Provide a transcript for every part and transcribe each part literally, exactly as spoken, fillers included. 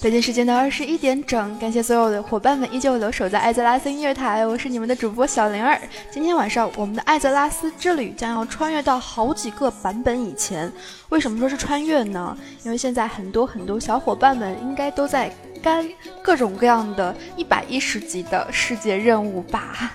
北京时间的二十一点整，感谢所有的伙伴们依旧留守在艾泽拉斯音乐台，我是你们的主播小灵儿。今天晚上我们的艾泽拉斯之旅将要穿越到好几个版本以前。为什么说是穿越呢？因为现在很多很多小伙伴们应该都在干各种各样的一百一十级的世界任务吧。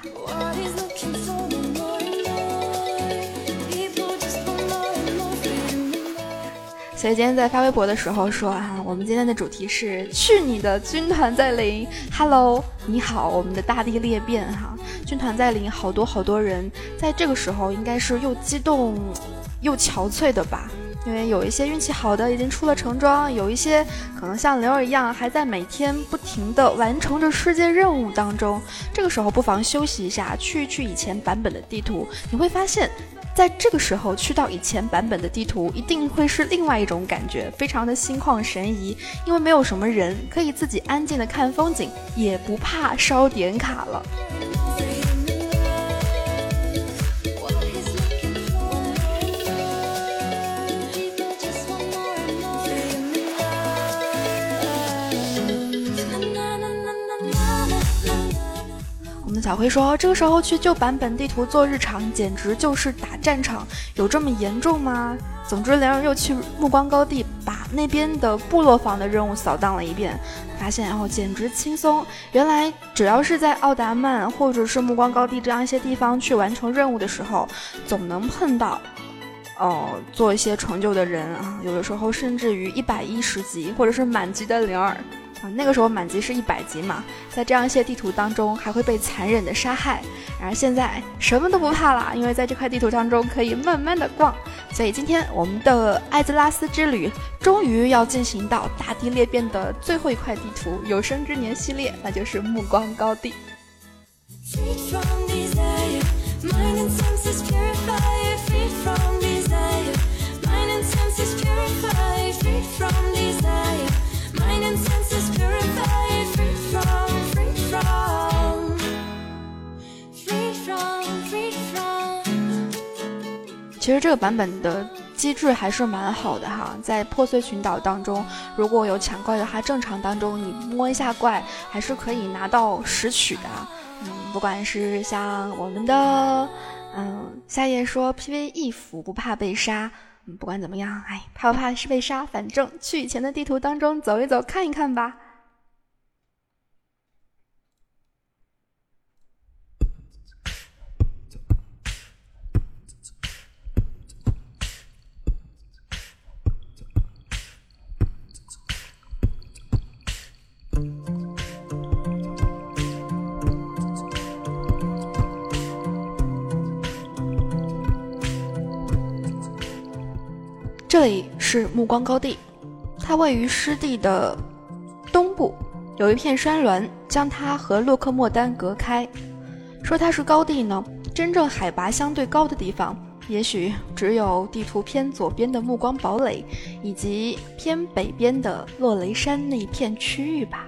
所以今天在发微博的时候说啊，我们今天的主题是去你的军团在临。 Hello， 你好，我们的大地裂变哈，军团在临，好多好多人在这个时候应该是又激动又憔悴的吧，因为有一些运气好的已经出了橙装，有一些可能像灵儿一样还在每天不停的完成着世界任务当中。这个时候不妨休息一下，去一去以前版本的地图，你会发现在这个时候去到以前版本的地图一定会是另外一种感觉，非常的心旷神怡，因为没有什么人，可以自己安静的看风景，也不怕烧点卡了。小辉说，这个时候去旧版本地图做日常简直就是打战场，有这么严重吗？总之灵儿又去暮光高地把那边的部落坊的任务扫荡了一遍，发现然后简直轻松。原来只要是在奥达曼或者是暮光高地这样一些地方去完成任务的时候，总能碰到哦，做一些成就的人啊，有的时候甚至于一百一十级或者是满级的灵儿啊，那个时候满级是一百级嘛，在这样一些地图当中还会被残忍的杀害，然而现在什么都不怕了，因为在这块地图当中可以慢慢的逛。所以今天我们的艾泽拉斯之旅终于要进行到大地裂变的最后一块地图，有生之年系列，那就是暮光高地。其实这个版本的机制还是蛮好的哈，在破碎群岛当中，如果有抢怪的话，正常当中你摸一下怪还是可以拿到拾取的。嗯，不管是像我们的嗯夏夜说 P V E 服不怕被杀，嗯，不管怎么样，哎，怕不怕是被杀，反正去以前的地图当中走一走看一看吧。这里是暮光高地，它位于湿地的东部，有一片山峦将它和洛克莫丹隔开。说它是高地呢，真正海拔相对高的地方也许只有地图偏左边的暮光堡垒以及偏北边的落雷山那一片区域吧。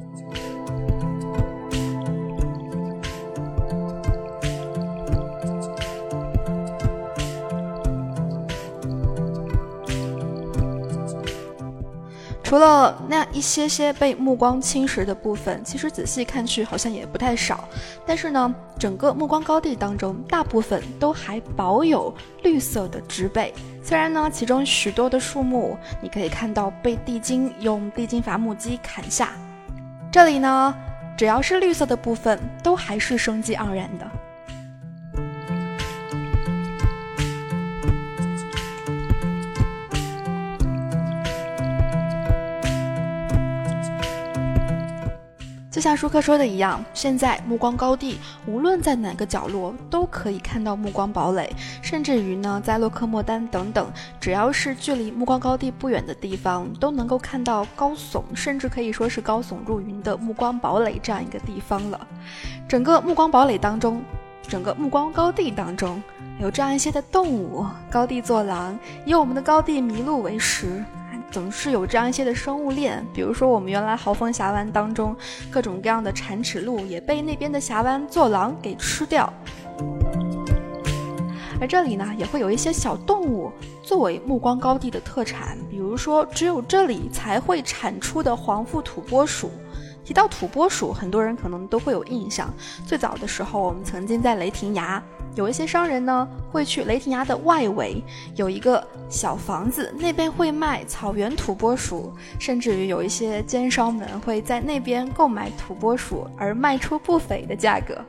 除了那一些些被目光侵蚀的部分，其实仔细看去好像也不太少，但是呢，整个暮光高地当中大部分都还保有绿色的植被，虽然呢其中许多的树木你可以看到被地精用地精伐木机砍下，这里呢只要是绿色的部分都还是生机盎然的。就像舒克说的一样，现在暮光高地无论在哪个角落都可以看到暮光堡垒，甚至于呢在洛克莫丹等等，只要是距离暮光高地不远的地方都能够看到高耸，甚至可以说是高耸入云的暮光堡垒这样一个地方了。整个暮光堡垒当中，整个暮光高地当中有这样一些的动物，高地作狼，以我们的高地麋鹿为食，总是有这样一些的生物链，比如说我们原来豪风峡湾当中各种各样的铲齿鹿也被那边的峡湾作狼给吃掉，而这里呢也会有一些小动物作为暮光高地的特产，比如如说只有这里才会产出的黄腹土拨鼠。提到土拨鼠，很多人可能都会有印象，最早的时候我们曾经在雷霆崖，有一些商人呢会去雷霆崖的外围有一个小房子，那边会卖草原土拨鼠，甚至于有一些奸商们会在那边购买土拨鼠而卖出不菲的价格。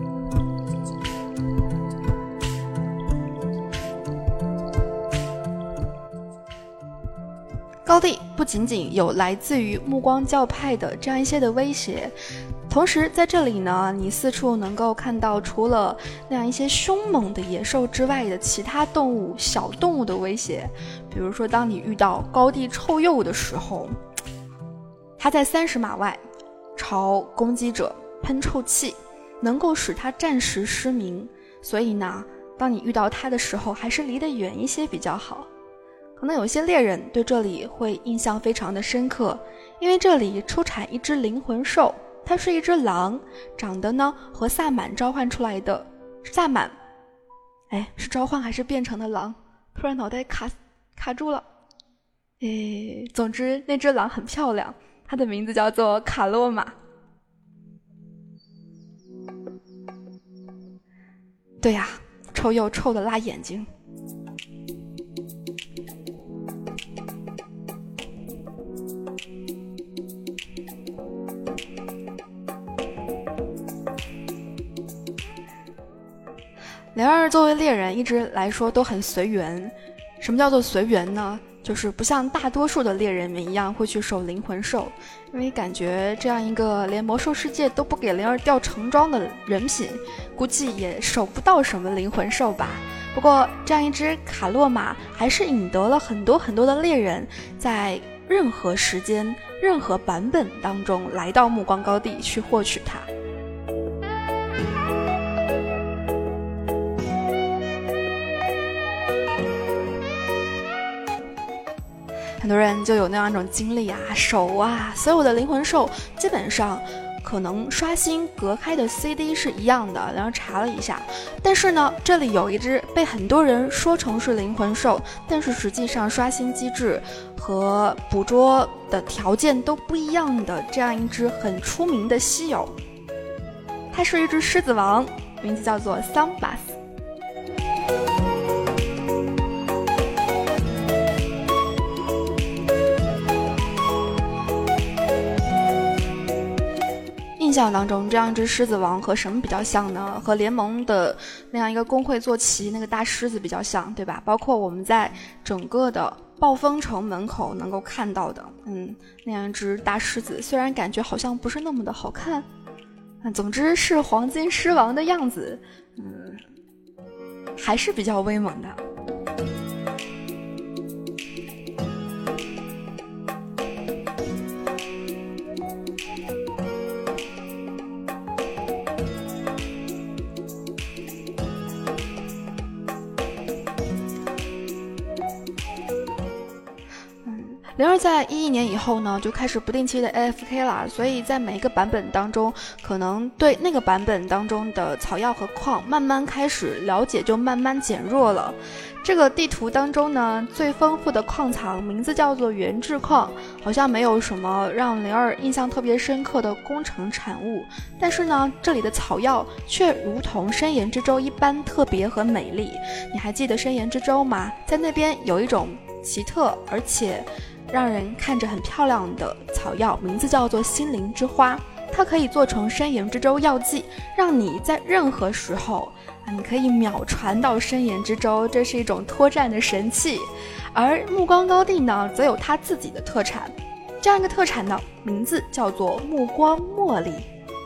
高地不仅仅有来自于目光教派的这样一些的威胁，同时在这里呢，你四处能够看到除了那样一些凶猛的野兽之外的其他动物、小动物的威胁。比如说当你遇到高地臭鼬的时候，它在三十码外朝攻击者喷臭气，能够使它暂时失明，所以呢，当你遇到它的时候还是离得远一些比较好。可能有些猎人对这里会印象非常的深刻，因为这里出产一只灵魂兽，它是一只狼，长得呢和萨满召唤出来的萨满，哎，是召唤还是变成的狼？突然脑袋卡卡住了。哎，总之那只狼很漂亮，它的名字叫做卡洛玛。对呀，臭鼬臭得辣眼睛。灵儿作为猎人一直来说都很随缘。什么叫做随缘呢？就是不像大多数的猎人们一样会去守灵魂兽，因为感觉这样一个连魔兽世界都不给灵儿掉成装的人品，估计也守不到什么灵魂兽吧。不过这样一只卡洛玛还是引得了很多很多的猎人在任何时间任何版本当中来到目光高地去获取它。很多人就有那样一种经历啊，手啊，所有的灵魂兽基本上可能刷新隔开的 C D 是一样的，然后查了一下，但是呢，这里有一只被很多人说成是灵魂兽，但是实际上刷新机制和捕捉的条件都不一样的这样一只很出名的稀有，它是一只狮子王，名字叫做桑巴斯。印象当中这样一只狮子王和什么比较像呢？和联盟的那样一个工会坐骑那个大狮子比较像，对吧？包括我们在整个的暴风城门口能够看到的嗯，那样一只大狮子，虽然感觉好像不是那么的好看，总之是黄金狮王的样子，嗯，还是比较威猛的。灵儿在一一年以后呢，就开始不定期的 A F K 了，所以在每一个版本当中，可能对那个版本当中的草药和矿慢慢开始了解，就慢慢减弱了。这个地图当中呢，最丰富的矿藏名字叫做原质矿，好像没有什么让灵儿印象特别深刻的工程产物，但是呢，这里的草药却如同深岩之舟一般特别和美丽。你还记得深岩之舟吗？在那边有一种奇特而且让人看着很漂亮的草药，名字叫做心灵之花，它可以做成深岩之舟药剂，让你在任何时候你可以秒传到深岩之舟，这是一种脱战的神器。而目光高地呢，则有它自己的特产，这样一个特产呢，名字叫做目光茉莉。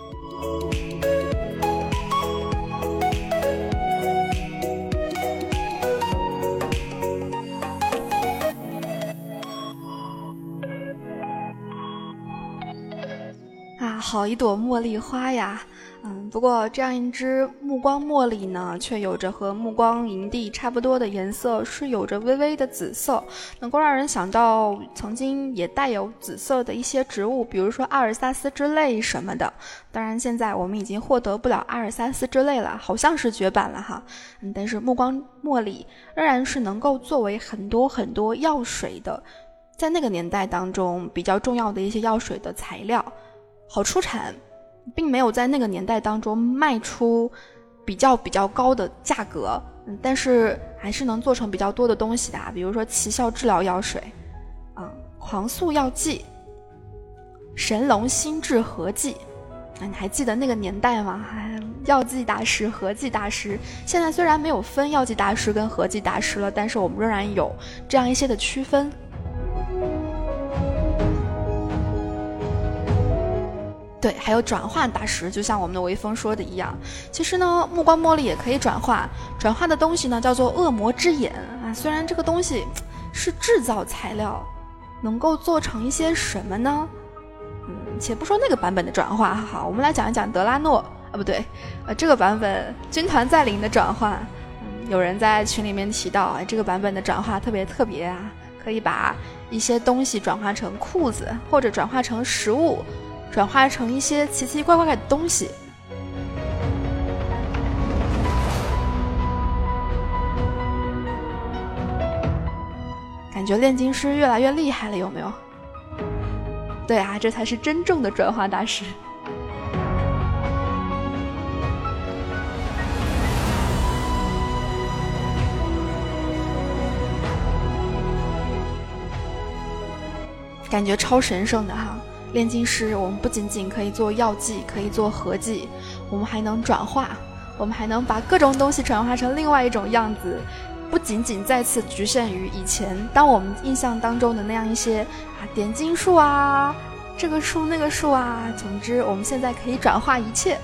好一朵茉莉花呀，嗯，不过这样一只目光茉莉呢，却有着和目光营地差不多的颜色，是有着微微的紫色，能够让人想到曾经也带有紫色的一些植物，比如说阿尔萨斯之泪什么的。当然现在我们已经获得不了阿尔萨斯之泪了，好像是绝版了哈，嗯，但是目光茉莉仍然是能够作为很多很多药水的在那个年代当中比较重要的一些药水的材料，好出产，并没有在那个年代当中卖出比较比较高的价格，嗯，但是还是能做成比较多的东西的，比如说奇效治疗药水啊、狂速药剂、神龙心智合剂啊，你还记得那个年代吗？哎，药剂大师、合剂大师，现在虽然没有分药剂大师跟合剂大师了，但是我们仍然有这样一些的区分。对，还有转化大师，就像我们的微风说的一样，其实呢，目光茉莉也可以转化，转化的东西呢叫做恶魔之眼啊。虽然这个东西是制造材料，能够做成一些什么呢？嗯，且不说那个版本的转化，好，我们来讲一讲德拉诺啊，不对，呃，这个版本军团再临的转化。嗯，有人在群里面提到，哎，这个版本的转化特别特别啊，可以把一些东西转化成裤子，或者转化成食物。转化成一些奇奇怪怪的东西。感觉炼金师越来越厉害了，有没有？对啊，这才是真正的转化大师。感觉超神圣的哈。炼金师，我们不仅仅可以做药剂，可以做合剂，我们还能转化，我们还能把各种东西转化成另外一种样子，不仅仅再次局限于以前当我们印象当中的那样一些啊点金术啊，这个术那个术啊，总之我们现在可以转化一切。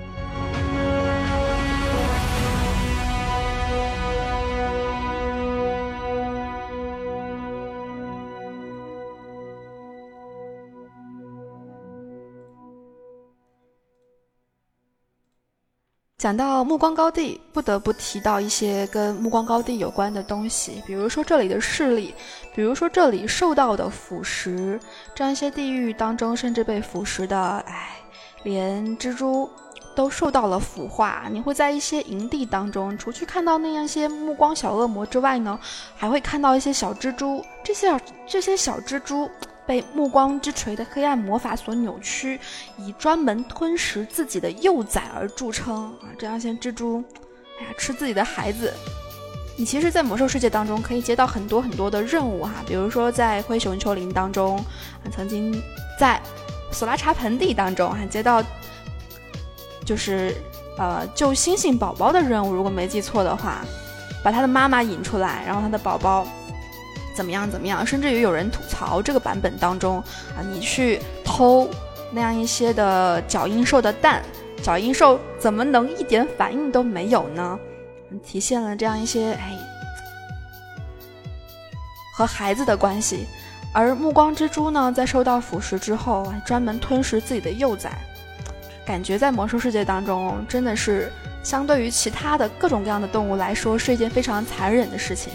讲到目光高地，不得不提到一些跟目光高地有关的东西，比如说这里的势力，比如说这里受到的腐蚀，这样一些地狱当中甚至被腐蚀的，哎，连蜘蛛都受到了腐化。你会在一些营地当中，除去看到那样一些目光小恶魔之外呢，还会看到一些小蜘蛛，这些这些小蜘蛛被目光之锤的黑暗魔法所扭曲，以专门吞食自己的幼崽而著称啊！这样一些蜘蛛，哎呀，吃自己的孩子。你其实，在魔兽世界当中可以接到很多很多的任务哈，比如说在灰熊丘陵当中，曾经在索拉查盆地当中还接到，就是呃救星星宝宝的任务，如果没记错的话，把他的妈妈引出来，然后他的宝宝。怎么样怎么样，甚至于有人吐槽这个版本当中啊，你去偷那样一些的角鹰兽的蛋，角鹰兽怎么能一点反应都没有呢？体现了这样一些哎和孩子的关系。而目光蜘蛛呢，在受到腐蚀之后，专门吞食自己的幼崽，感觉在魔兽世界当中真的是相对于其他的各种各样的动物来说，是一件非常残忍的事情。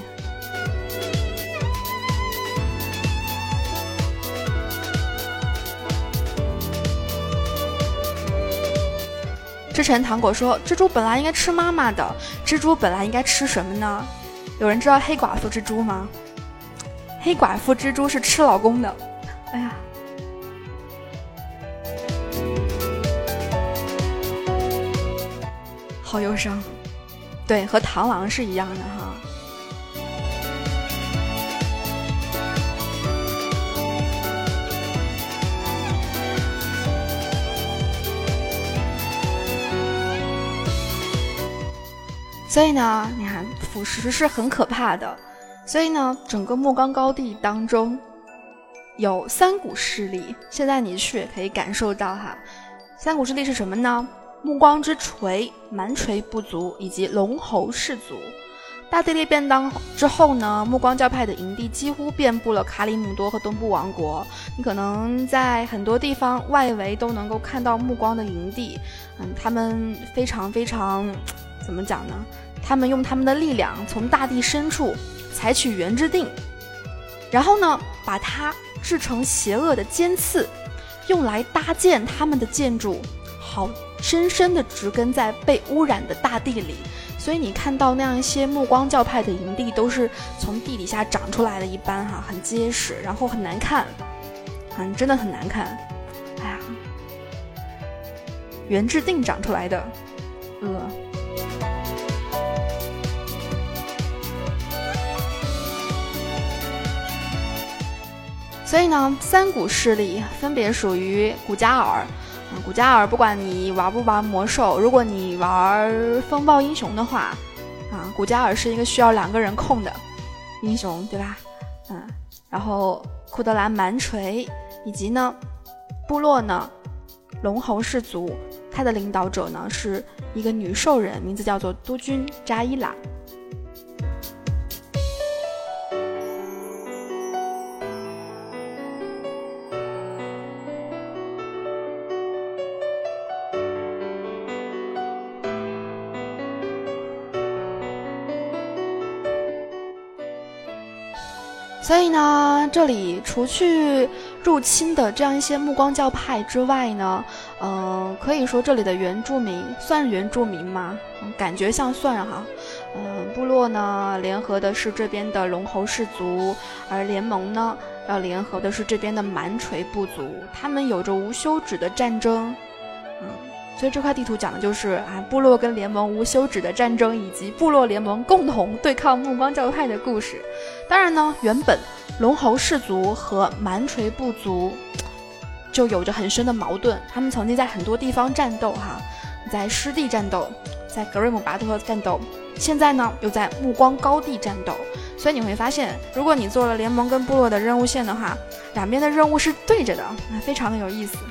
之前糖果说，蜘蛛本来应该吃妈妈的，蜘蛛本来应该吃什么呢？有人知道黑寡妇蜘蛛吗？黑寡妇蜘蛛是吃老公的。哎呀，好忧伤。对，和螳螂是一样的哈。所以呢，你看腐蚀是很可怕的。所以呢，整个目光高地当中有三股势力，现在你去也可以感受到哈。三股势力是什么呢？目光之锤、蛮锤部族以及龙喉氏族。大地裂变当之后呢，目光教派的营地几乎遍布了卡里姆多和东部王国。你可能在很多地方外围都能够看到目光的营地。嗯，他们非常非常怎么讲呢？他们用他们的力量从大地深处采取原之定，然后呢，把它制成邪恶的尖刺，用来搭建他们的建筑，好深深地植根在被污染的大地里。 所以你看到那样一些目光教派的营地都是从地底下长出来的一般哈，很结实，然后很难看，嗯，真的很难看。哎呀，袁志定长出来的，呃。所以呢，三股势力分别属于古加尔。嗯，古加尔不管你玩不玩魔兽，如果你玩风暴英雄的话，啊，古加尔是一个需要两个人控的英雄，对吧？嗯，然后库德兰蛮锤，以及呢，部落呢，龙侯氏族，他的领导者呢是一个女兽人，名字叫做督军扎伊拉。所以呢，这里除去入侵的这样一些目光教派之外呢，嗯、呃，可以说这里的原住民算原住民吗？感觉像算哈。嗯、呃，部落呢联合的是这边的龙侯氏族，而联盟呢要联合的是这边的蛮锤部族，他们有着无休止的战争。嗯。所以这块地图讲的就是啊，部落跟联盟无休止的战争，以及部落联盟共同对抗目光教派的故事。当然呢，原本龙侯氏族和蛮锤部族就有着很深的矛盾，他们曾经在很多地方战斗哈，在湿地战斗，在格瑞姆巴特战斗，现在呢又在目光高地战斗。所以你会发现，如果你做了联盟跟部落的任务线的话，两边的任务是对着的，非常的有意思。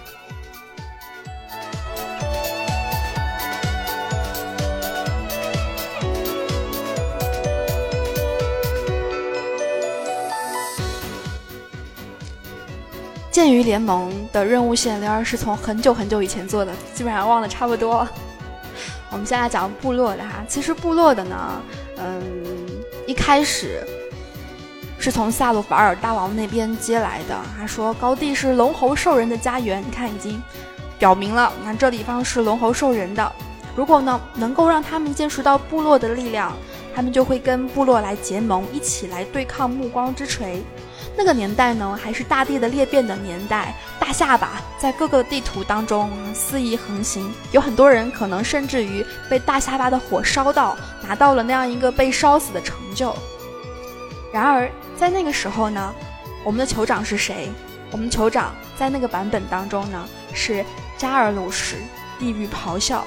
鉴于联盟的任务线，灵儿是从很久很久以前做的，基本上忘得差不多了。我们现在讲部落的哈，其实部落的呢，嗯，一开始是从萨鲁法尔大王那边接来的，他说高地是龙侯兽人的家园，你看已经表明了，那这地方是龙侯兽人的。如果呢能够让他们见识到部落的力量，他们就会跟部落来结盟，一起来对抗目光之锤。那个年代呢，还是大地的裂变的年代，大下巴在各个地图当中肆意横行，有很多人可能甚至于被大下巴的火烧到，拿到了那样一个被烧死的成就。然而在那个时候呢，我们的酋长是谁？我们酋长在那个版本当中呢，是扎尔鲁什，地狱咆哮。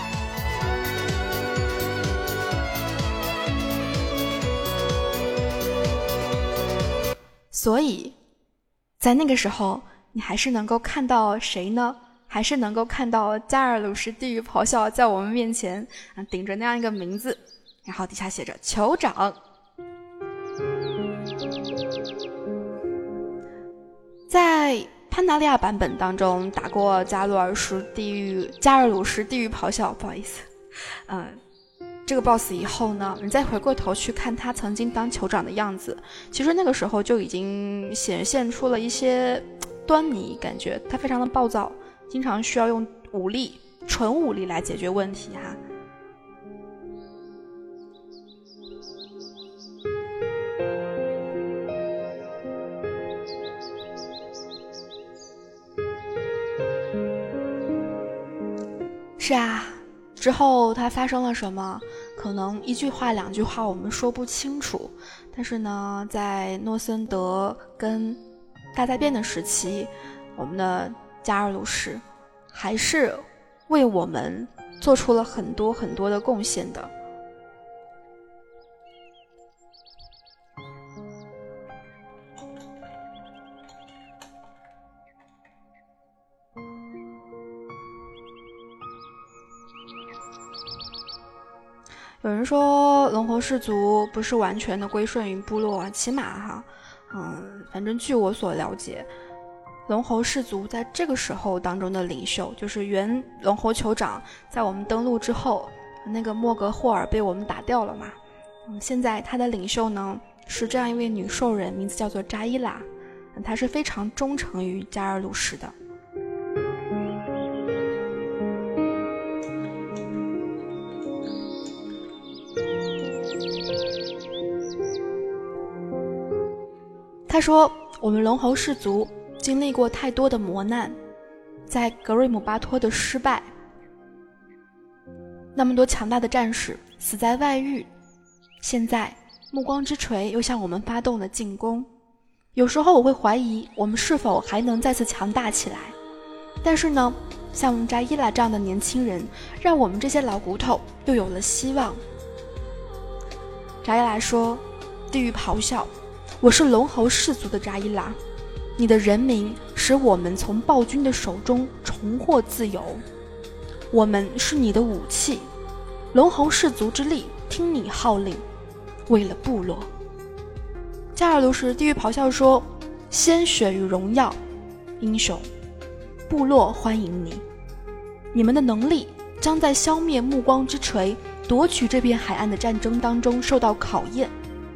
所以在那个时候，你还是能够看到谁呢？还是能够看到加尔鲁什地狱咆哮在我们面前啊，顶着那样一个名字，然后底下写着酋长。在潘达利亚版本当中打过加鲁尔什地狱加尔鲁什地狱咆哮，不好意思，嗯。这个 boss 以后呢，你再回过头去看他曾经当酋长的样子，其实那个时候就已经显现出了一些端倪，感觉他非常的暴躁，经常需要用武力纯武力来解决问题哈。是啊，之后它发生了什么？可能一句话两句话我们说不清楚，但是呢，在诺森德跟大灾变的时期，我们的加尔鲁什还是为我们做出了很多很多的贡献的。有人说龙侯氏族不是完全的归顺于部落，起码哈，嗯，反正据我所了解，龙侯氏族在这个时候当中的领袖，就是原龙侯酋长，在我们登陆之后，那个莫格霍尔被我们打掉了嘛，嗯，现在他的领袖呢是这样一位女兽人，名字叫做扎伊拉，她是非常忠诚于加尔鲁什的。 他说，我们龙侯氏族经历过太多的磨难，在格瑞姆巴托的失败，那么多强大的战士死在外域，现在暮光之锤又向我们发动了进攻。有时候我会怀疑我们是否还能再次强大起来，但是呢，像扎伊拉这样的年轻人，让我们这些老骨头又有了希望。扎伊拉说，地狱咆哮，我是龙侯氏族的扎伊拉，你的人民使我们从暴君的手中重获自由，我们是你的武器，龙侯氏族之力听你号令，为了部落。加尔卢什地狱咆哮说，鲜血与荣耀，英雄，部落欢迎你，你们的能力将在消灭暮光之锤夺取这片海岸的战争当中受到考验。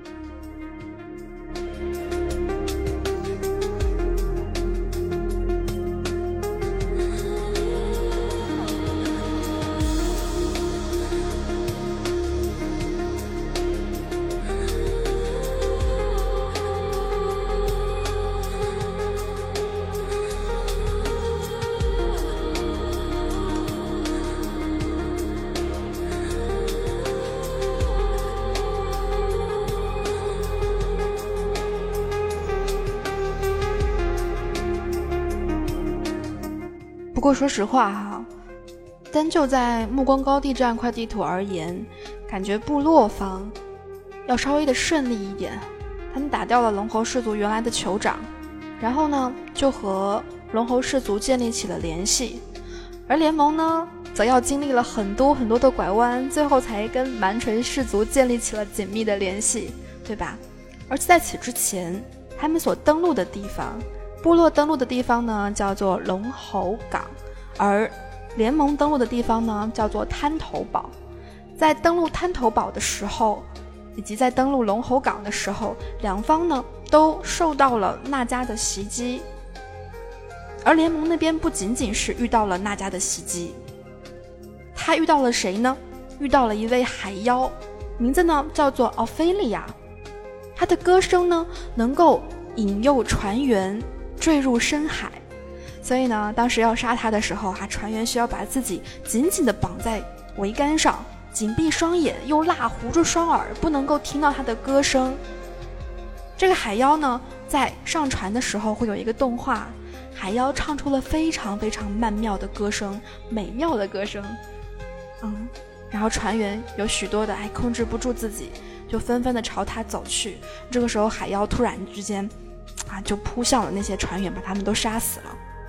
不过说实话哈，单就在暮光高地这样一块地图而言，感觉部落方要稍微的顺利一点。他们打掉了龙侯氏族原来的酋长，然后呢就和龙侯氏族建立起了联系，而联盟呢则要经历了很多很多的拐弯，最后才跟蛮锤氏族建立起了紧密的联系，对吧？而在此之前，他们所登陆的地方，部落登陆的地方呢叫做龙侯港，而联盟登陆的地方呢叫做滩头堡。在登陆滩头堡的时候，以及在登陆龙侯港的时候，两方呢都受到了纳迦的袭击。而联盟那边不仅仅是遇到了纳迦的袭击，他遇到了谁呢？遇到了一位海妖，名字呢叫做奥菲利亚。他的歌声呢能够引诱船员坠入深海，所以呢当时要杀他的时候啊，船员需要把自己紧紧地绑在桅杆上，紧闭双眼，又蜡糊住双耳，不能够听到他的歌声。这个海妖呢在上船的时候会有一个动画，海妖唱出了非常非常曼妙的歌声，美妙的歌声。嗯，然后船员有许多的还控制不住自己，就纷纷的朝他走去。这个时候海妖突然之间啊，就扑向了那些船员，把他们都杀死了。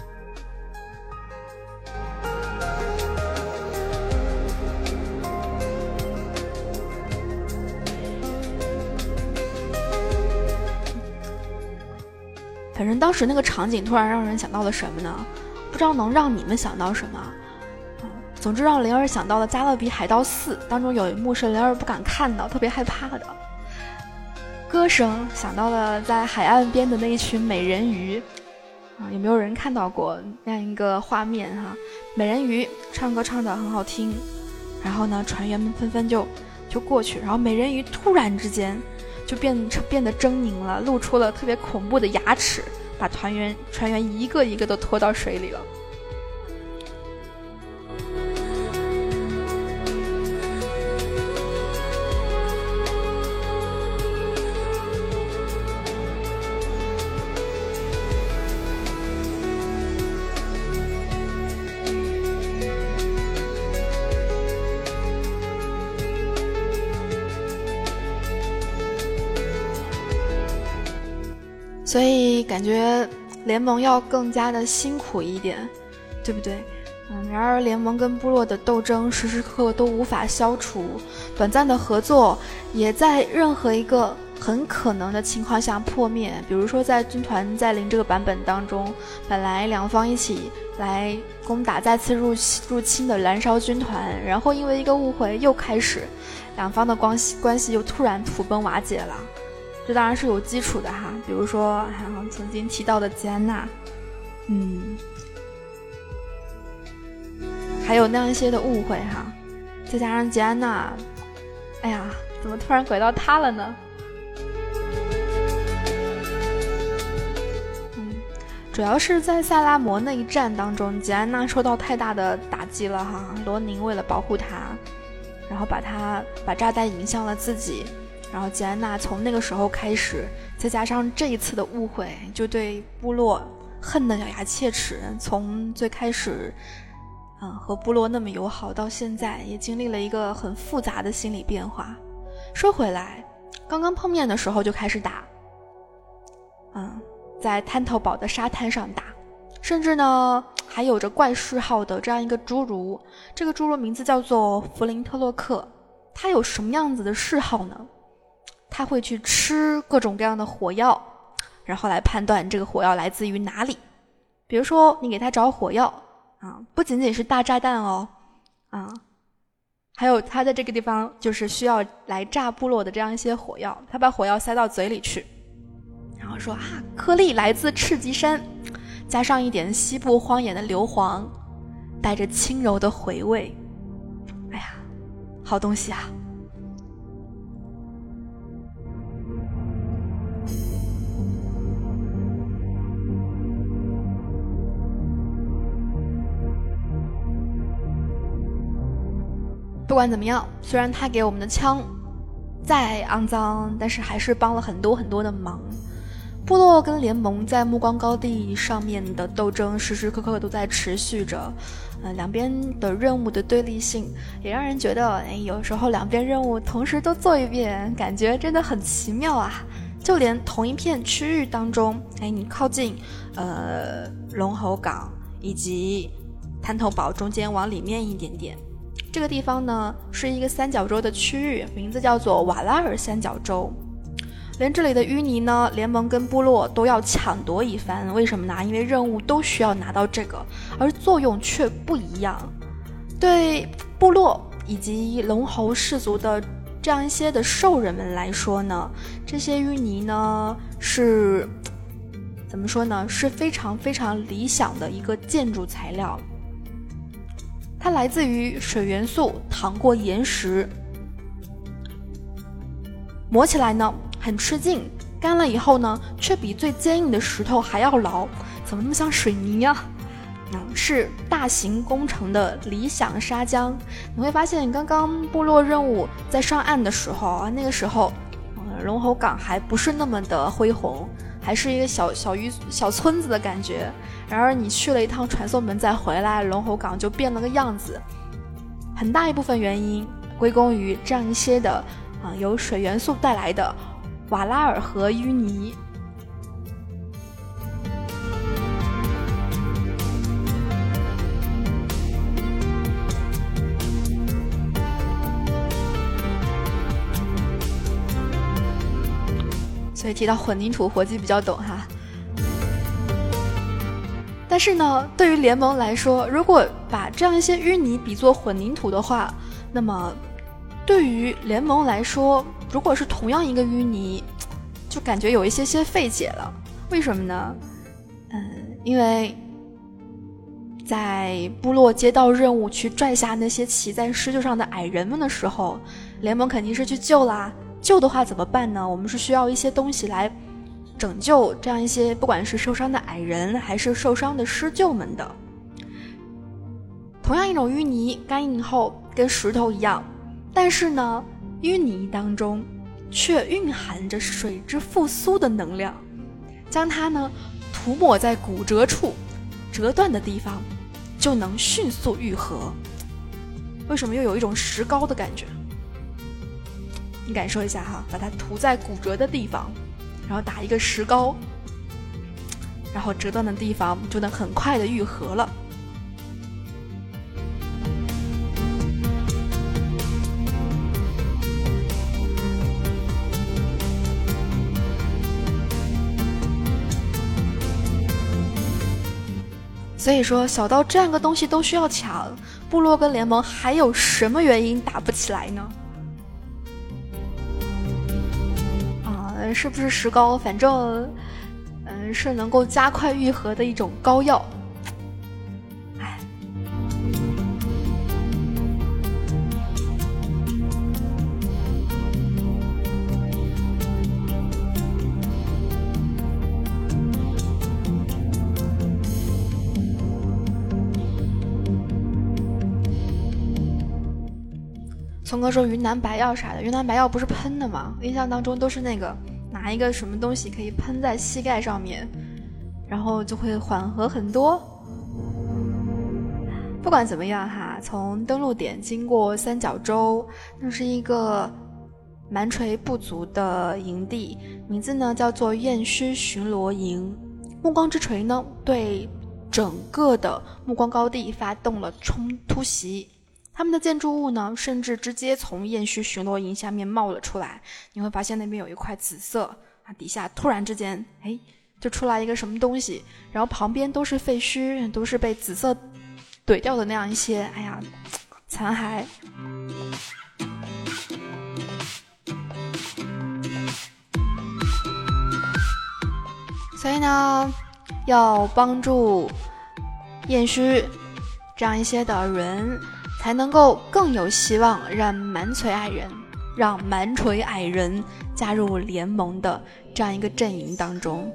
反正当时那个场景突然让人想到了什么呢？不知道能让你们想到什么。嗯，总之让灵儿想到了《加勒比海盗四》当中有一幕是灵儿不敢看到，特别害怕的。歌声想到了在海岸边的那一群美人鱼，啊，有没有人看到过那样一个画面哈？美人鱼唱歌唱得很好听，然后呢，船员们纷纷就就过去，然后美人鱼突然之间就变成变得狰狞了，露出了特别恐怖的牙齿，把团员船员一个一个都拖到水里了。所以感觉联盟要更加的辛苦一点，对不对？嗯，然而联盟跟部落的斗争时时刻刻都无法消除，短暂的合作也在任何一个很可能的情况下破灭。比如说在军团再临这个版本当中，本来两方一起来攻打再次入入侵的燃烧军团，然后因为一个误会又开始两方的关系关系又突然土崩瓦解了。这当然是有基础的哈，比如说还有曾经提到的吉安娜，嗯，还有那样一些的误会哈，再加上吉安娜，哎呀，怎么突然拐到她了呢？ 主要是在萨拉摩那一战当中，吉安娜受到太大的打击了哈。罗宁为了保护她，然后把她把炸弹引向了自己，然后吉安娜从那个时候开始，再加上这一次的误会，就对部落恨得咬牙切齿。从最开始，嗯，和部落那么友好，到现在也经历了一个很复杂的心理变化。说回来，刚刚碰面的时候就开始打，嗯。在滩头堡的沙滩上打，甚至呢还有着怪嗜好的这样一个侏儒，这个侏儒名字叫做弗林特洛克。他有什么样子的嗜好呢？他会去吃各种各样的火药，然后来判断这个火药来自于哪里。比如说你给他找火药啊，不仅仅是大炸弹哦，啊，还有他在这个地方就是需要来炸部落的这样一些火药，他把火药塞到嘴里去，然后说啊，颗粒来自赤棘山，加上一点西部荒野的硫磺，带着轻柔的回味。哎呀，好东西啊！不管怎么样，虽然他给我们的枪再肮脏，但是还是帮了很多很多的忙。部落跟联盟在暮光高地上面的斗争时时刻刻都在持续着，呃，两边的任务的对立性也让人觉得，哎，有时候两边任务同时都做一遍，感觉真的很奇妙啊！就连同一片区域当中，哎，你靠近呃龙喉港以及滩头堡中间往里面一点点，这个地方呢是一个三角洲的区域，名字叫做瓦拉尔三角洲。连这里的淤泥呢，联盟跟部落都要抢夺一番。为什么呢？因为任务都需要拿到这个，而作用却不一样。对部落以及龙喉氏族的这样一些的兽人们来说呢，这些淤泥呢是怎么说呢？是非常非常理想的一个建筑材料。它来自于水元素淌过岩石，磨起来呢很吃劲，干了以后呢却比最坚硬的石头还要牢。怎么那么像水泥呀、嗯、是大型工程的理想砂浆。你会发现刚刚部落任务在上岸的时候啊，那个时候、呃、龙喉港还不是那么的恢宏，还是一个小小渔小村子的感觉。然而你去了一趟传送门再回来，龙喉港就变了个样子。很大一部分原因归功于这样一些的、呃、由水元素带来的瓦拉尔河淤泥。所以提到混凝土，伙计比较懂哈。但是呢，对于联盟来说，如果把这样一些淤泥比作混凝土的话，那么对于联盟来说，如果是同样一个淤泥，就感觉有一些些费解了。为什么呢？嗯，因为在部落接到任务去拽下那些骑在狮鹫上的矮人们的时候，联盟肯定是去救啦。救的话怎么办呢？我们是需要一些东西来拯救这样一些不管是受伤的矮人还是受伤的狮鹫们的。同样一种淤泥干硬后跟石头一样，但是呢淤泥当中却蕴含着水之复苏的能量，将它呢涂抹在骨折处，折断的地方就能迅速愈合。为什么又有一种石膏的感觉？你感受一下哈，把它涂在骨折的地方，然后打一个石膏，然后折断的地方就能很快的愈合了。所以说小到这样个东西都需要抢，部落跟联盟还有什么原因打不起来呢？是不是石膏？反正嗯，是能够加快愈合的一种膏药。哎， 聪哥说云南白药啥的，云南白药不是喷的吗？印象当中都是那个拿一个什么东西可以喷在膝盖上面，然后就会缓和很多。不管怎么样哈，从登陆点经过三角洲，那是一个蛮锤部族的营地，名字呢叫做偃须巡逻营。暮光之锤呢对整个的暮光高地发动了冲突袭，他们的建筑物呢甚至直接从偃须巡逻营下面冒了出来。你会发现那边有一块紫色啊，底下突然之间哎就出来一个什么东西，然后旁边都是废墟，都是被紫色怼掉的那样一些哎呀残骸。所以呢要帮助偃须这样一些的人，才能够更有希望让蛮锤矮人让蛮锤矮人加入联盟的这样一个阵营当中。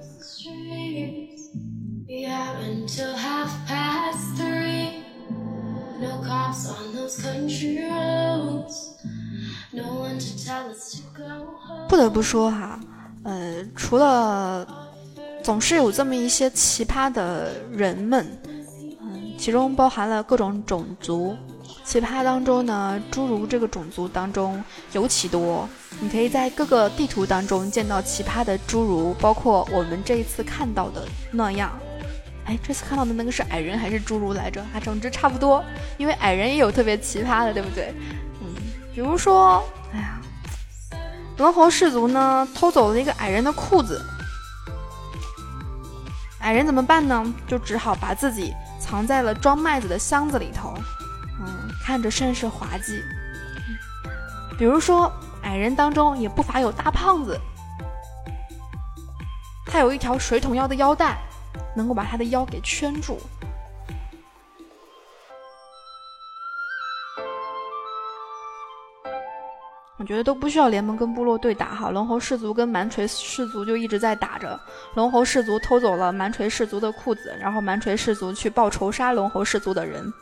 不得不说哈，呃，除了总是有这么一些奇葩的人们，嗯，其中包含了各种种族。奇葩当中呢，侏儒这个种族当中尤其多，你可以在各个地图当中见到奇葩的侏儒，包括我们这一次看到的那样。哎，这次看到的那个是矮人还是侏儒来着？啊，总之差不多，因为矮人也有特别奇葩的，对不对？嗯，比如说，哎呀，龙猴氏族呢偷走了一个矮人的裤子，矮人怎么办呢？就只好把自己藏在了装麦子的箱子里头，嗯，看着甚是滑稽。嗯，比如说，矮人当中也不乏有大胖子，他有一条水桶腰的腰带，能够把他的腰给圈住。我觉得都不需要联盟跟部落对打哈，龙猴氏族跟蛮锤氏族就一直在打着。龙猴氏族偷走了蛮锤氏族的裤子，然后蛮锤氏族去报仇杀龙猴氏族的人。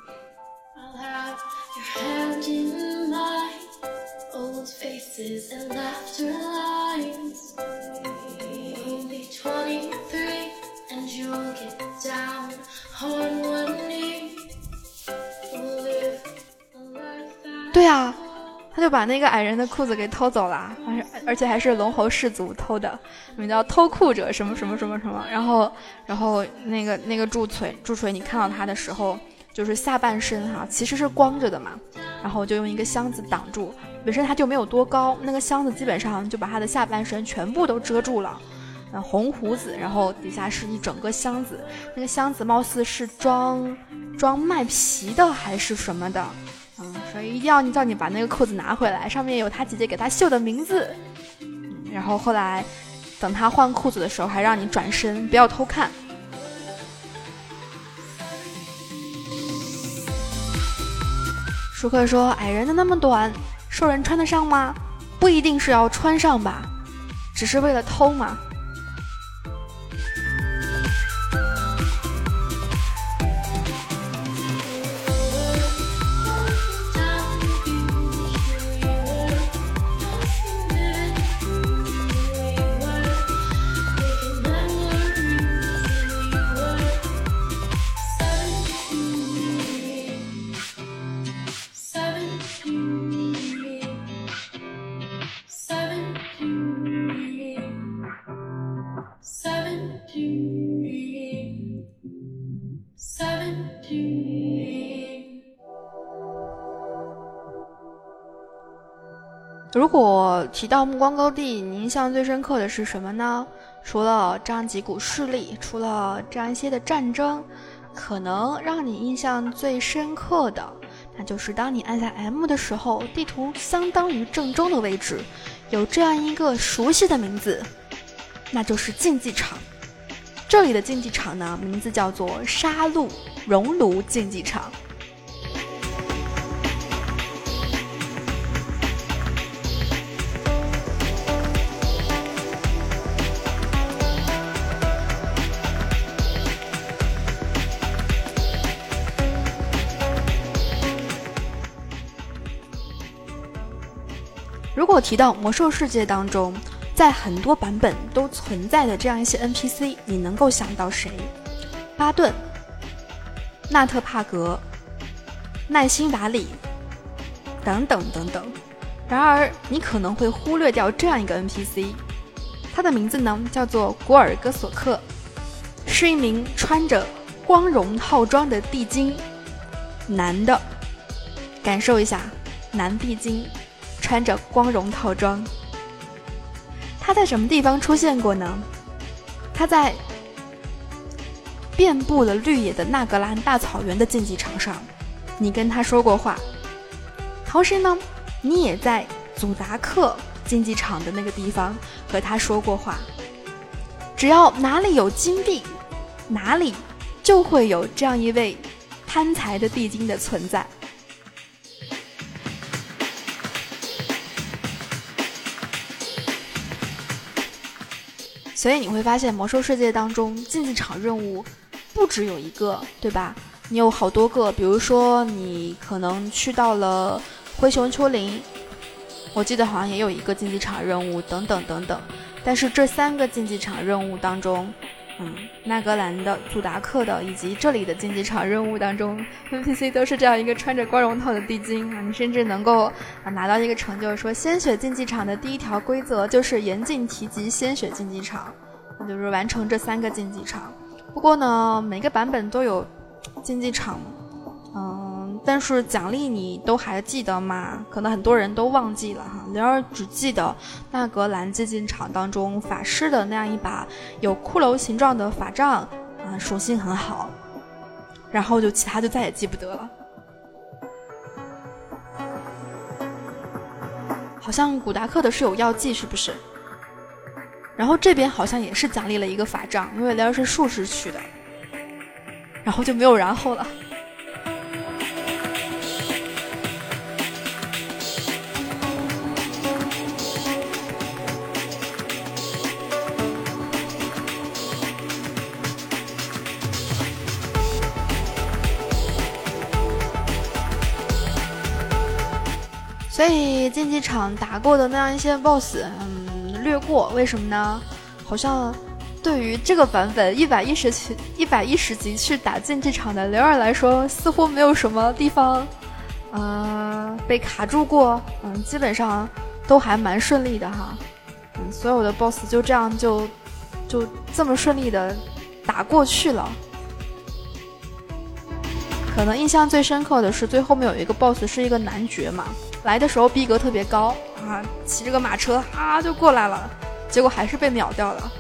对啊，他就把那个矮人的裤子给偷走了，而且还是龙猴氏族偷的，我们叫偷裤者什么什么什么什么。然后，然后那个那个柱锤柱锤，你看到他的时候，就是下半身哈、啊、其实是光着的嘛，然后就用一个箱子挡住，本身他就没有多高，那个箱子基本上就把他的下半身全部都遮住了。呃，红胡子，然后底下是一整个箱子，那个箱子貌似是装装麦皮的还是什么的。嗯，所以一定要叫你把那个裤子拿回来，上面有他姐姐给他绣的名字。嗯，然后后来等他换裤子的时候，还让你转身，不要偷看。舒克说：“矮人的那么短，兽人穿得上吗？不一定是要穿上吧，只是为了偷嘛。”如果提到暮光高地，你印象最深刻的是什么呢？除了这样几股势力，除了这样一些的战争，可能让你印象最深刻的，那就是当你按下 M 的时候，地图相当于正中的位置，有这样一个熟悉的名字，那就是竞技场。这里的竞技场呢，名字叫做杀戮熔炉竞技场。 如果提到魔兽世界当中在很多版本都存在的这样一些 N P C， 你能够想到谁？巴顿、纳特帕格、奈辛达里等等等等。然而你可能会忽略掉这样一个 N P C， 他的名字呢叫做古尔戈索克，是一名穿着光荣套装的地精，男的。感受一下，男地精穿着光荣套装。他在什么地方出现过呢？他在遍布了绿野的纳格兰大草原的竞技场上，你跟他说过话。同时呢，你也在祖达克竞技场的那个地方和他说过话。只要哪里有金币，哪里就会有这样一位贪财的地精的存在。所以你会发现魔兽世界当中竞技场任务不只有一个，对吧？你有好多个，比如说你可能去到了灰熊丘陵，我记得好像也有一个竞技场任务等等等等。但是这三个竞技场任务当中，嗯，纳格兰的、祖达克的以及这里的竞技场任务当中 N P C 都是这样一个穿着光荣套的地精啊，你甚至能够啊拿到一个成就，说鲜血竞技场的第一条规则就是严禁提及鲜血竞技场，那就是完成这三个竞技场。不过呢，每个版本都有竞技场，嗯，但是奖励你都还记得吗？可能很多人都忘记了哈。然而只记得纳格兰竞技场当中法师的那样一把有骷髅形状的法杖啊，属性很好，然后就其他就再也记不得了。好像古达克的是有药剂，是不是？然后这边好像也是奖励了一个法杖，因为雷儿是术士区的，然后就没有然后了。所以竞技场打过的那样一些 boss， 嗯，略过。为什么呢？好像对于这个版本一百一十去一百一十级去打竞技场的雷尔来说，似乎没有什么地方，呃，被卡住过。嗯，基本上都还蛮顺利的哈。嗯，所有的 boss 就这样就就这么顺利的打过去了。可能印象最深刻的是最后面有一个 boss 是一个男爵嘛。来的时候逼格特别高啊，骑着个马车啊就过来了，结果还是被秒掉了。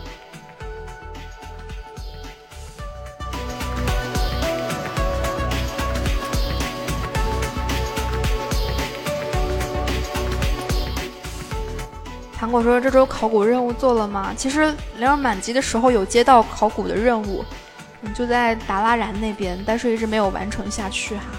糖果说这周考古任务做了吗？其实灵儿满级的时候有接到考古的任务，就在达拉然那边，但是一直没有完成下去哈。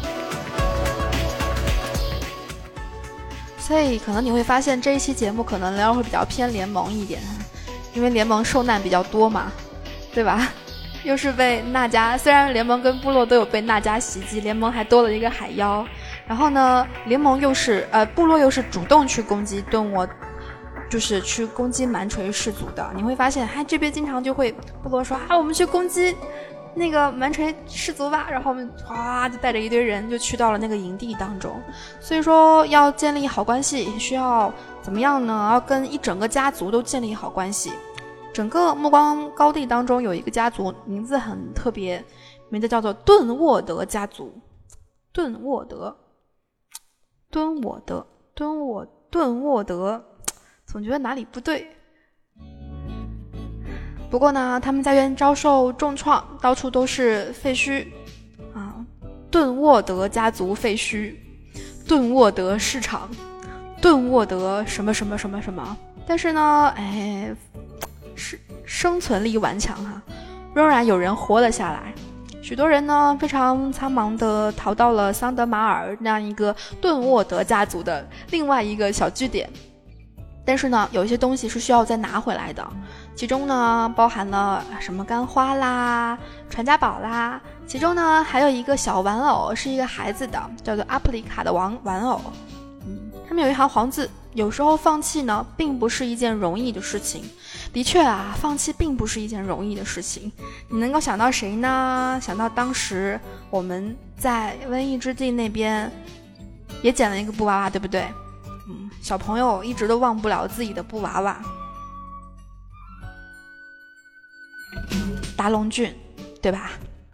所以可能你会发现这一期节目可能聊会比较偏联盟一点，因为联盟受难比较多嘛，对吧？又是被娜迦，虽然联盟跟部落都有被娜迦袭击，联盟还多了一个海妖，然后呢，联盟又是呃部落又是主动去攻击顿沃，就是去攻击蛮锤氏族的。你会发现，哎，这边经常就会部落说啊，我们去攻击那个蛮锤氏族吧，然后我们哗就带着一堆人就去到了那个营地当中。所以说要建立好关系需要怎么样呢？要跟一整个家族都建立好关系。整个暮光高地当中有一个家族名字很特别，名字叫做顿沃德家族。顿沃德敦沃德敦沃顿沃德，总觉得哪里不对。不过呢，他们家园遭受重创，到处都是废墟啊！顿沃德家族废墟，顿沃德市场，顿沃德什么什么什么什么。但是呢，哎，是生存力顽强哈、啊，仍然有人活了下来。许多人呢，非常苍忙地逃到了桑德马尔那样一个顿沃德家族的另外一个小据点。但是呢，有一些东西是需要再拿回来的，其中呢包含了什么干花啦、传家宝啦，其中呢还有一个小玩偶，是一个孩子的，叫做阿普里卡的玩玩偶。嗯，上面有一行黄字， 有时候放弃呢，并不是一件容易的事情。的确啊，放弃并不是一件容易的事情。你能够想到谁呢？想到当时我们在瘟疫之地那边也捡了一个布娃娃，对不对？嗯，小朋友一直都忘不了自己的布娃娃。达龙郡，对吧？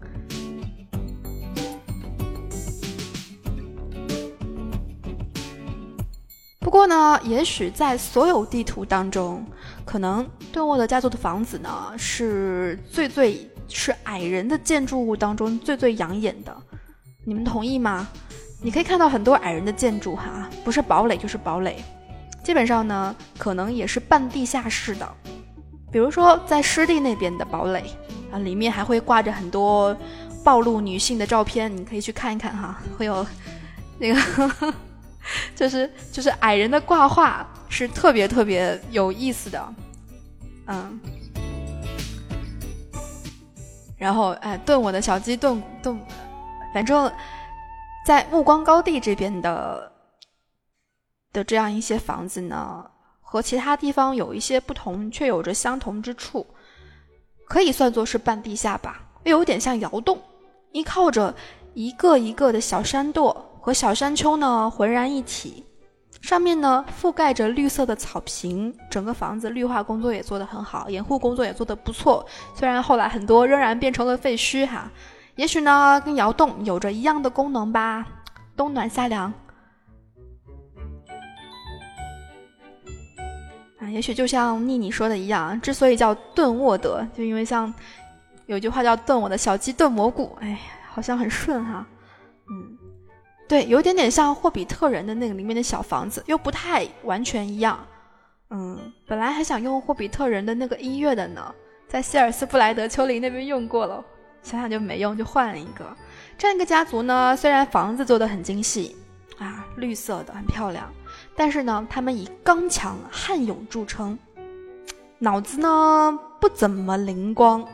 不过呢，也许在所有地图当中，可能顿沃德家族的房子呢是最最是矮人的建筑物当中最最养眼的。你们同意吗？你可以看到很多矮人的建筑哈，不是堡垒就是堡垒，基本上呢可能也是半地下室的。比如说在湿地那边的堡垒啊，里面还会挂着很多暴露女性的照片，你可以去看一看哈，会有那个就是就是矮人的挂画是特别特别有意思的。嗯，然后哎，炖我的小鸡炖炖，反正在暮光高地这边的的这样一些房子呢，和其他地方有一些不同，却有着相同之处，可以算作是半地下吧，又有点像窑洞，依靠着一个一个的小山垛和小山丘呢浑然一体，上面呢覆盖着绿色的草坪，整个房子绿化工作也做得很好，掩护工作也做得不错，虽然后来很多仍然变成了废墟哈，也许呢跟窑洞有着一样的功能吧，冬暖夏凉啊，也许就像妮妮说的一样，之所以叫炖沃德，就因为像有句话叫炖我的小鸡炖蘑菇，哎，好像很顺哈。嗯，对，有点点像霍比特人的那个里面的小房子，又不太完全一样。嗯，本来还想用霍比特人的那个音乐的呢，在希尔斯布莱德丘陵那边用过了，想想就没用，就换了一个。这样一个家族呢，虽然房子做得很精细啊，绿色的很漂亮，但是呢，他们以刚强悍勇著称，脑子呢不怎么灵光。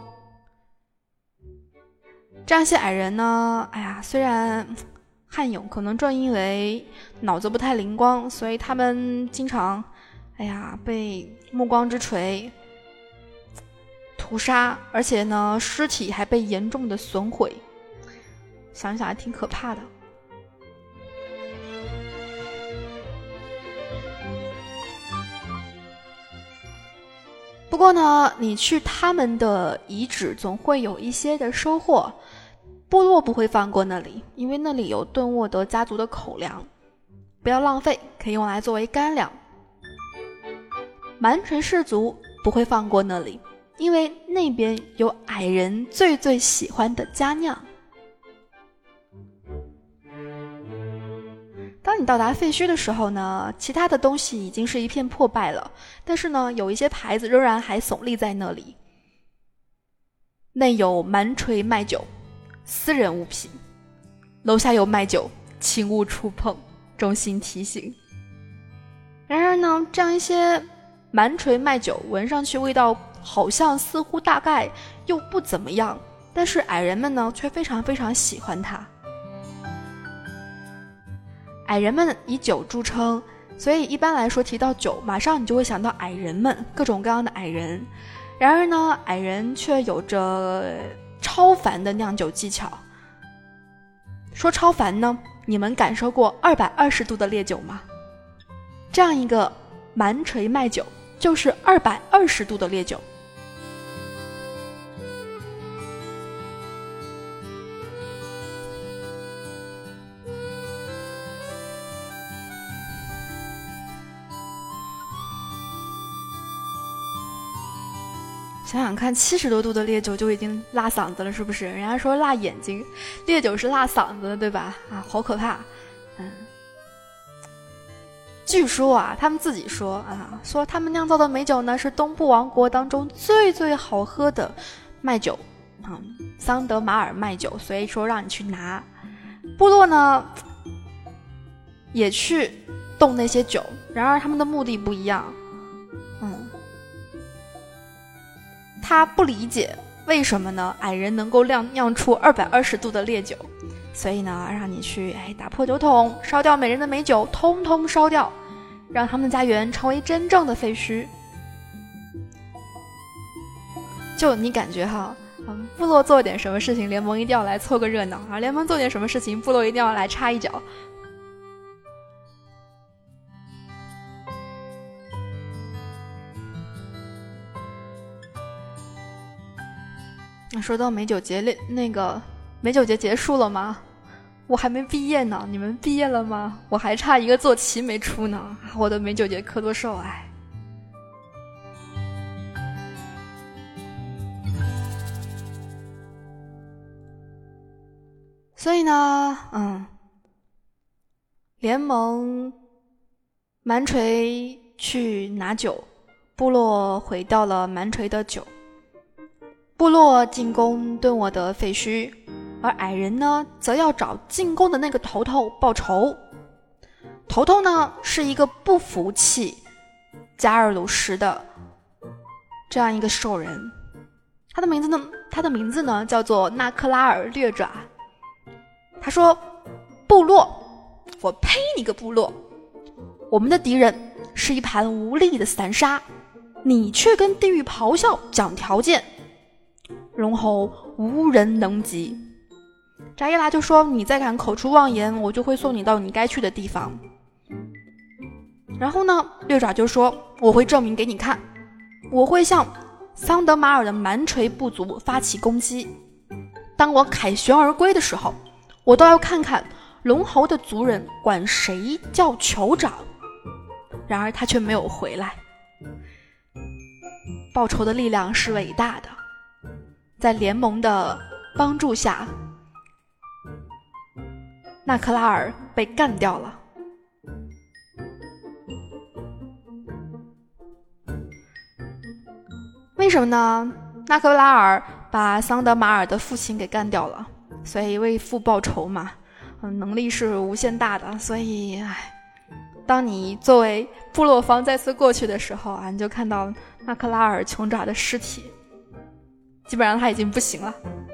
这样一些矮人呢，哎呀，虽然悍勇，可能正因为脑子不太灵光，所以他们经常，哎呀，被暮光之锤屠杀，而且呢，尸体还被严重的损毁，想想还挺可怕的。不过呢，你去他们的遗址总会有一些的收获，部落不会放过那里，因为那里有顿沃德家族的口粮，不要浪费，可以用来作为干粮。蛮锤氏族不会放过那里，因为那边有矮人最最喜欢的佳酿。当你到达废墟的时候呢，其他的东西已经是一片破败了，但是呢，有一些牌子仍然还耸立在那里，内有蛮锤卖酒，私人物品，楼下有卖酒，请勿触碰，衷心提醒。然而呢，这样一些蛮锤卖酒闻上去味道好像似乎大概又不怎么样，但是矮人们呢却非常非常喜欢它。矮人们以酒著称，所以一般来说提到酒，马上你就会想到矮人们，各种各样的矮人。然而呢，矮人却有着超凡的酿酒技巧。说超凡呢，你们感受过二百二十度的烈酒吗？这样一个蛮锤卖酒就是二百二十度的烈酒。想想看，七十多度的烈酒就已经辣嗓子了，是不是？人家说辣眼睛，烈酒是辣嗓子的，对吧？啊，好可怕！嗯，据说啊，他们自己说啊，说他们酿造的美酒呢是东部王国当中最最好喝的麦酒，嗯，桑德马尔麦酒，所以说让你去拿。部落呢也去动那些酒，然而他们的目的不一样。嗯。他不理解为什么呢？矮人能够酿酿出二百二十度的烈酒，所以呢，让你去哎打破酒桶，烧掉每人的美酒，通通烧掉。 让他们的家园成为真正的废墟。就你感觉哈，嗯，部落做点什么事情，联盟一定要来凑个热闹啊；联盟做点什么事情，部落一定要来插一脚。说到美酒节，那那个美酒节结束了吗？我还没毕业呢，你们毕业了吗？我还差一个坐骑没出呢，我的美酒节课多寿哎。所以呢，嗯，联盟蛮锤去拿酒，部落毁掉了蛮锤的酒。部落进攻顿沃的废墟，而矮人呢，则要找进攻的那个头头报仇。头头呢，是一个不服气加尔鲁什的这样一个兽人，他的名字呢，他的名字呢叫做纳克拉尔掠爪。他说：“部落，我呸你个部落！我们的敌人是一盘无力的散沙，你却跟地狱咆哮讲条件。”龙侯无人能及。扎伊拉就说：“你再敢口出妄言，我就会送你到你该去的地方。”然后呢，掠爪就说：“我会证明给你看，我会向桑德马尔的蛮锤部族发起攻击。当我凯旋而归的时候，我倒要看看龙侯的族人管谁叫酋长。”然而他却没有回来。报仇的力量是伟大的。在联盟的帮助下，纳克拉尔被干掉了。为什么呢？纳克拉尔把桑德马尔的父亲给干掉了，所以为父报仇嘛，嗯，能力是无限大的。所以，唉，当你作为部落方再次过去的时候啊，你就看到纳克拉尔穷爪的尸体。基本上他已经不行了。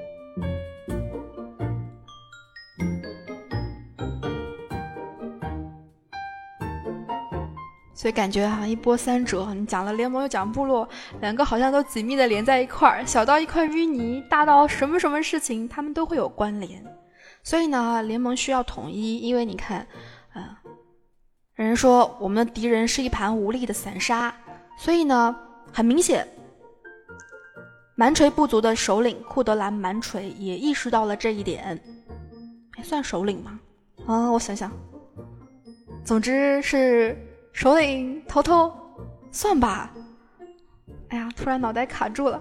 所以感觉好像一波三折，你讲了联盟又讲部落，两个好像都紧密的连在一块儿，小到一块淤泥，大到什么什么事情他们都会有关联。所以呢，联盟需要统一，因为你看呃，人说我们的敌人是一盘无力的散沙，所以呢很明显蛮锤部族的首领库德兰蛮锤也意识到了这一点。还算首领吗？啊，我想想，总之是首领头头，算吧。哎呀，突然脑袋卡住了。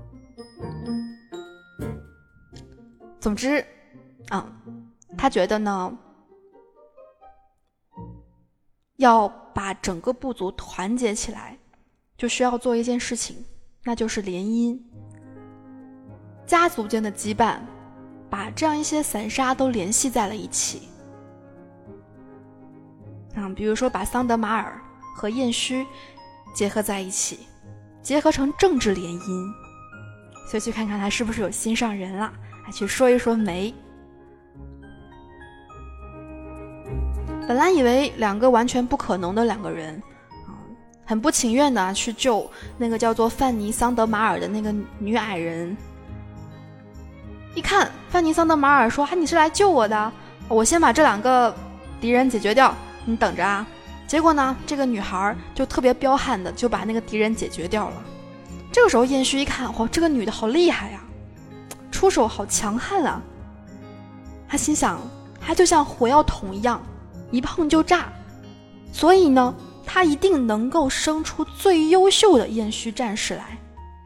总之啊，他觉得呢，要把整个部族团结起来，就需要做一件事情，那就是联姻。家族间的羁绊把这样一些散沙都联系在了一起。嗯，比如说把桑德马尔和燕须结合在一起，结合成政治联姻。所以去看看他是不是有心上人了，还去说一说媒。本来以为两个完全不可能的两个人，嗯，很不情愿的去救那个叫做范尼桑德马尔的那个女矮人。一看范尼桑德马尔说：“啊，你是来救我的，我先把这两个敌人解决掉，你等着啊。”结果呢，这个女孩就特别彪悍的就把那个敌人解决掉了。这个时候燕须一看，哇，这个女的好厉害呀，出手好强悍啊。他心想，她就像火药桶一样，一碰就炸，所以呢，她一定能够生出最优秀的燕须战士来。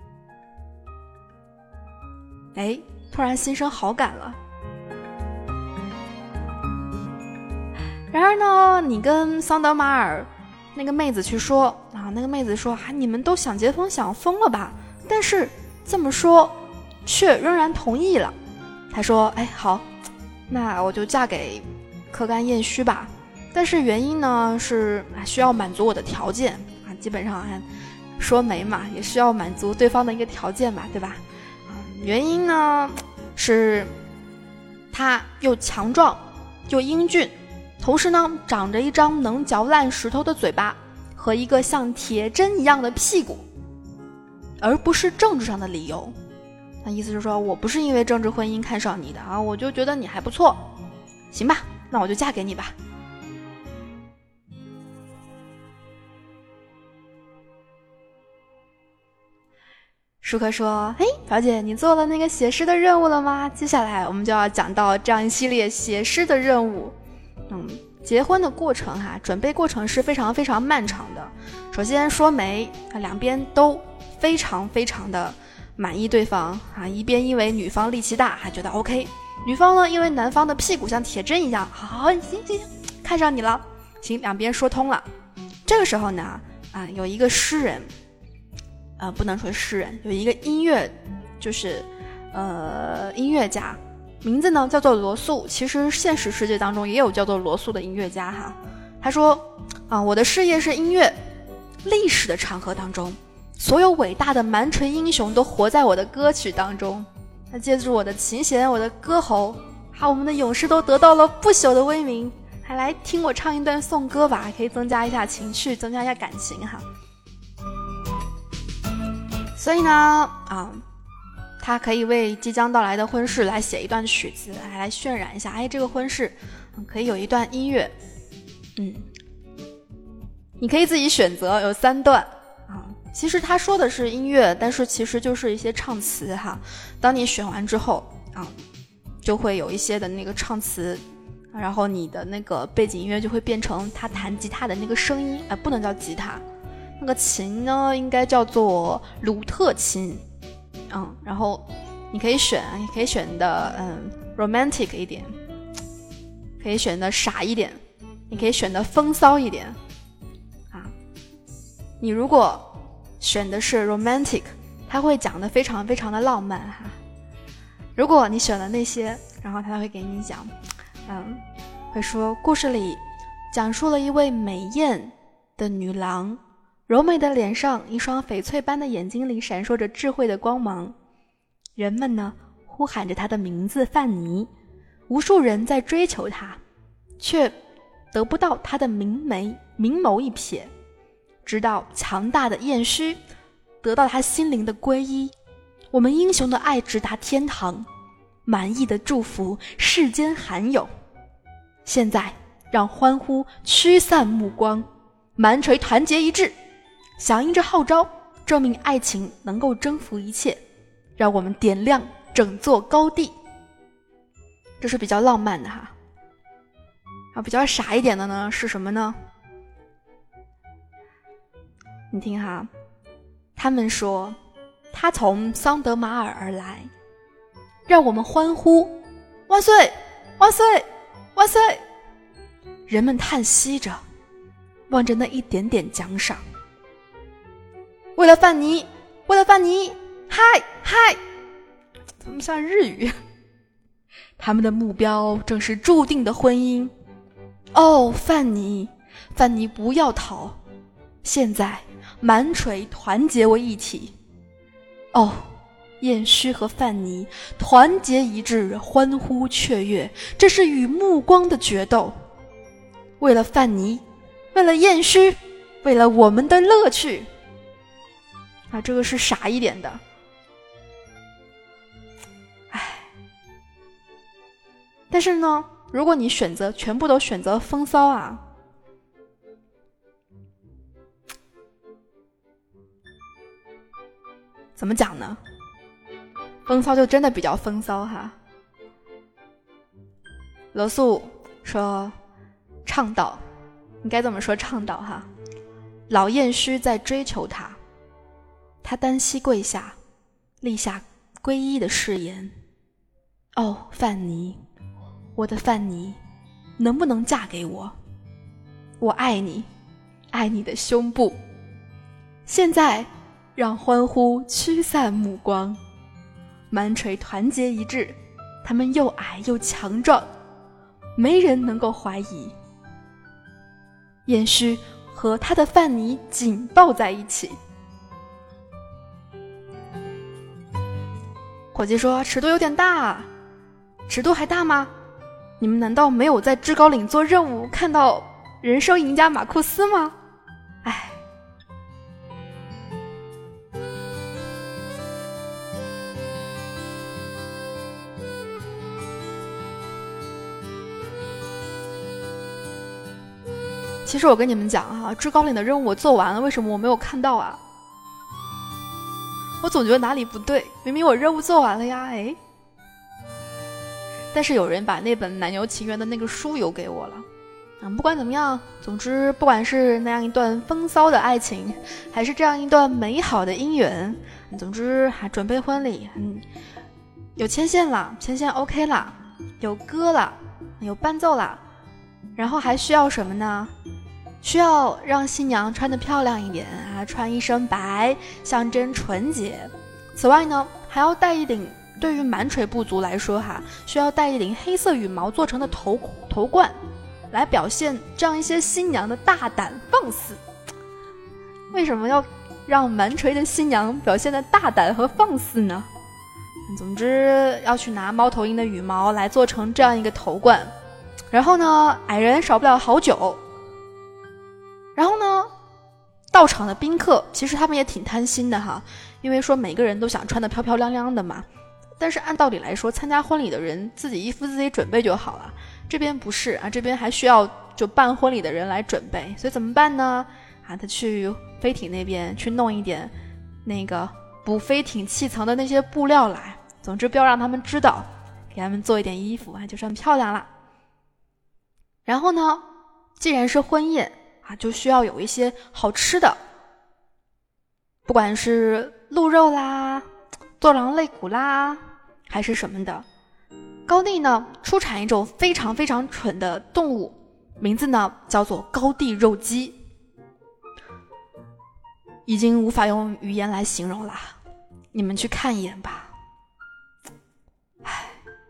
哎，突然心生好感了。然而呢，你跟桑德马尔那个妹子去说啊，那个妹子说：“啊，你们都想结婚想疯了吧？”但是这么说，却仍然同意了。他说：“哎，好，那我就嫁给柯干燕须吧。但是原因呢是需要满足我的条件啊，基本上说媒嘛，也需要满足对方的一个条件吧，对吧？啊，原因呢是他又强壮又英俊。” 同时呢，长着一张能嚼烂石头的嘴巴和一个像铁针一样的屁股，而不是政治上的理由。那意思是说，我不是因为政治婚姻看上你的啊，我就觉得你还不错，行吧，那我就嫁给你吧。舒克说，嘿，表姐，你做了那个写诗的任务了吗？接下来我们就要讲到这样一系列写诗的任务。嗯，结婚的过程哈、啊，准备过程是非常非常漫长的。首先说媒，两边都非常非常的满意对方啊，一边因为女方力气大还觉得 OK， 女方呢因为男方的屁股像铁针一样，好，行行行，看上你了，行，两边说通了。这个时候呢，啊，有一个诗人，呃，不能说诗人，有一个音乐，就是呃音乐家，名字呢叫做罗素。其实现实世界当中也有叫做罗素的音乐家哈。他说啊，我的事业是音乐，历史的长河当中，所有伟大的蛮锤英雄都活在我的歌曲当中。那借助我的琴弦，我的歌喉，好，我们的勇士都得到了不朽的威名。还来听我唱一段颂歌吧，可以增加一下情绪，增加一下感情哈。所以呢，啊，他可以为即将到来的婚事来写一段曲子，还来渲染一下，哎，这个婚事、嗯、可以有一段音乐，嗯，你可以自己选择，有三段啊。其实他说的是音乐，但是其实就是一些唱词哈。当你选完之后啊，就会有一些的那个唱词，然后你的那个背景音乐就会变成他弹吉他的那个声音，哎，不能叫吉他。那个琴呢，应该叫做鲁特琴，嗯，然后你可以选，你可以选的嗯 romantic 一点，可以选的傻一点，你可以选的风骚一点，啊，你如果选的是 romantic， 它会讲的非常非常的浪漫哈。如果你选了那些，然后他会给你讲，嗯，会说故事里讲述了一位美艳的女郎。柔美的脸上，一双翡翠般的眼睛里闪烁着智慧的光芒。人们呢，呼喊着她的名字范尼，无数人在追求她，却得不到她的明眉明眸一瞥。直到强大的燕须得到她心灵的皈依，我们英雄的爱直达天堂，满意的祝福世间罕有。现在，让欢呼驱散目光，蛮锤团结一致。响应着号召，证明爱情能够征服一切，让我们点亮整座高地。这是比较浪漫的哈。啊，比较傻一点的呢是什么呢？你听哈，他们说他从桑德马尔而来，让我们欢呼万岁万岁万岁。人们叹息着，望着那一点点奖赏。为了范尼，为了范尼，嗨嗨，怎么像日语？他们的目标正是注定的婚姻。哦，范尼，范尼不要逃！现在蛮锤团结为一体。哦，燕须和范尼团结一致，欢呼雀跃，这是与目光的决斗。为了范尼，为了燕须，为了我们的乐趣。啊，这个是傻一点的，唉。但是呢，如果你选择全部都选择风骚啊，怎么讲呢？风骚就真的比较风骚哈。罗素说，倡导，应该这么说，倡导哈。老燕须在追求他。他单膝跪下，立下皈依的誓言。哦，范尼，我的范尼，能不能嫁给我？我爱你，爱你的胸部。现在，让欢呼驱散目光，蛮锤团结一致，他们又矮又强壮，没人能够怀疑。燕须和他的范尼紧抱在一起。伙计说，尺度有点大。尺度还大吗？ 你们难道没有在制高岭做任务看到人生赢家马库斯吗？唉。其实我跟你们讲哈、啊，制高岭的任务我做完了，为什么我没有看到啊？我总觉得哪里不对，明明我任务做完了呀，哎。但是有人把那本《奶牛情缘》的那个书邮给我了，啊，不管怎么样，总之不管是那样一段风骚的爱情，还是这样一段美好的姻缘，总之还准备婚礼，嗯，有牵线了，牵线 OK 了，有歌了，有伴奏了，然后还需要什么呢？需要让新娘穿得漂亮一点啊，穿一身白，象征纯洁。此外呢，还要戴一顶，对于满垂部族来说哈，需要戴一顶黑色羽毛做成的头头冠，来表现这样一些新娘的大胆放肆。为什么要让满垂的新娘表现的大胆和放肆呢？总之要去拿猫头鹰的羽毛来做成这样一个头冠，然后呢，矮人少不了好酒。然后呢，到场的宾客其实他们也挺贪心的哈，因为说每个人都想穿得漂漂亮亮的嘛。但是按道理来说，参加婚礼的人自己衣服自己准备就好了。这边不是啊，这边还需要就办婚礼的人来准备，所以怎么办呢？啊，他去飞艇那边去弄一点那个补飞艇气层的那些布料来。总之不要让他们知道，给他们做一点衣服啊，就算漂亮了。然后呢，既然是婚宴。啊，就需要有一些好吃的，不管是鹿肉啦、多狼肋骨啦，还是什么的。高地呢出产一种非常非常蠢的动物，名字呢叫做高地肉鸡，已经无法用语言来形容啦，你们去看一眼吧。唉。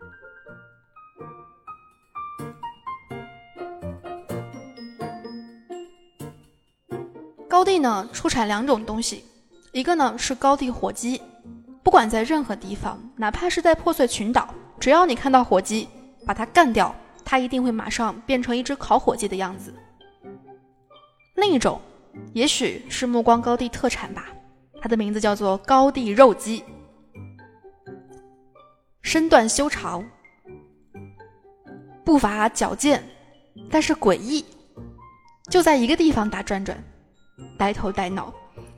高地呢出产两种东西，一个呢是高地火鸡，不管在任何地方，哪怕是在破碎群岛，只要你看到火鸡，把它干掉，它一定会马上变成一只烤火鸡的样子。另一种也许是目光高地特产吧，它的名字叫做高地肉鸡，身段修长，步伐矫健，但是诡异，就在一个地方打转转，呆头呆脑。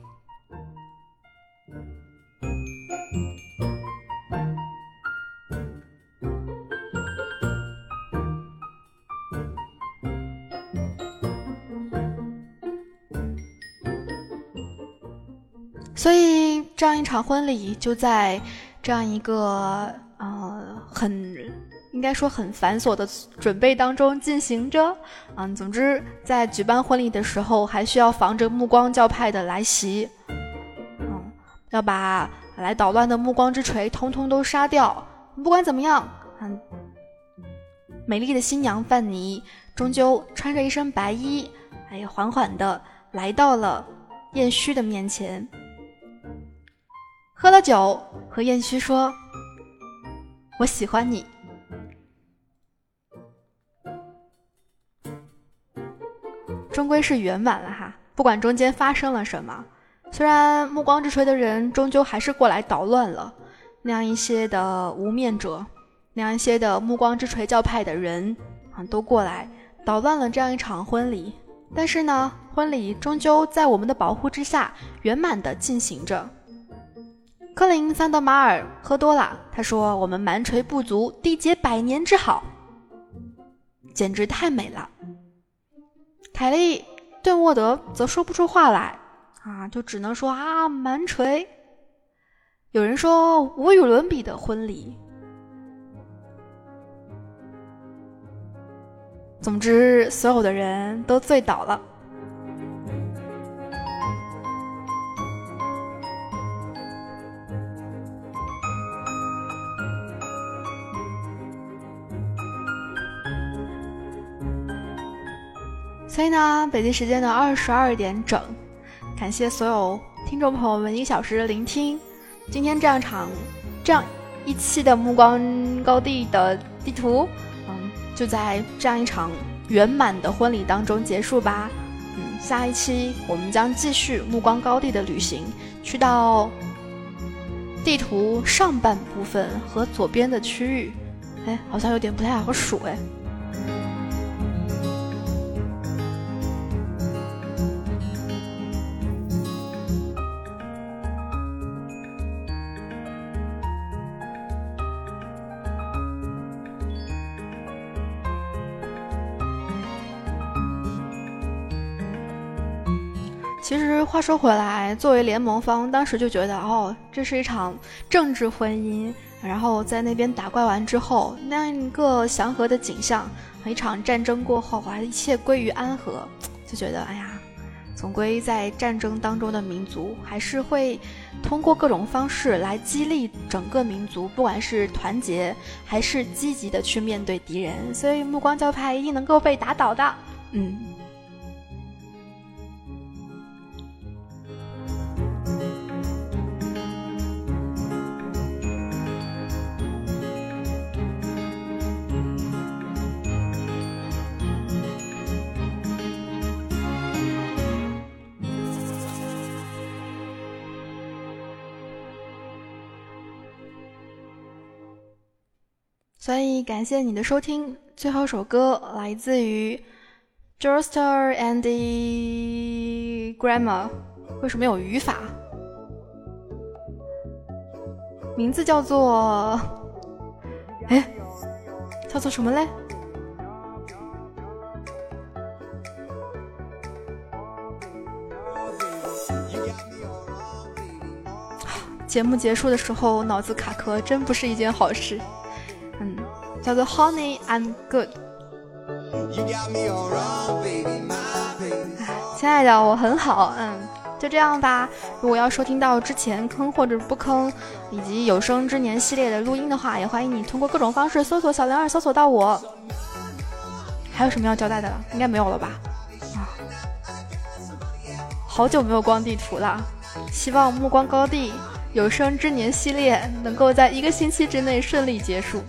所以这样一场婚礼就在这样一个呃很应该说很繁琐的准备当中进行着。嗯，总之在举办婚礼的时候还需要防着目光教派的来袭，嗯，要把来捣乱的目光之锤通通都杀掉。不管怎么样，嗯，美丽的新娘范妮终究穿着一身白衣，哎，缓缓地来到了燕虚的面前，喝了酒，和燕虚说：“我喜欢你。”终归是圆满了哈，不管中间发生了什么，虽然目光之锤的人终究还是过来捣乱了，那样一些的无面者，那样一些的目光之锤教派的人啊，都过来捣乱了这样一场婚礼。但是呢，婚礼终究在我们的保护之下圆满的进行着。科林桑德马尔喝多了，他说：“我们蛮锤部族缔结百年之好，简直太美了。”凯利顿沃德则说不出话来啊，就只能说啊，蛮锤。有人说无与伦比的婚礼。总之，所有的人都醉倒了。所以呢，北京时间的二十二点整，感谢所有听众朋友们一个小时的聆听。今天这样场这样一期的目光高地的地图，嗯， 就在这样一场圆满的婚礼当中结束吧。嗯，下一期我们将继续目光高地的旅行，去到地图上半部分和左边的区域。哎，好像有点不太好数哎。其实话说回来，作为联盟方，当时就觉得哦，这是一场政治婚姻，然后在那边打怪完之后，那样一个祥和的景象，一场战争过后啊，一切归于安和，就觉得哎呀，总归在战争当中的民族还是会通过各种方式来激励整个民族，不管是团结还是积极的去面对敌人，所以目光教派一定能够被打倒的。嗯。所以感谢你的收听，最后首歌来自于 Joestar and the Grammar， 为什么有语法？名字叫做哎，叫做什么嘞？节目结束的时候脑子卡壳，真不是一件好事。嗯，叫做 Honey I'm Good。 亲爱的，我很好。嗯，就这样吧。如果要收听到之前坑或者不坑以及有生之年系列的录音的话，也欢迎你通过各种方式搜索小灵儿，搜索到我。还有什么要交代的了？应该没有了吧？啊，好久没有逛地图了，希望目光高地有生之年系列能够在一个星期之内顺利结束。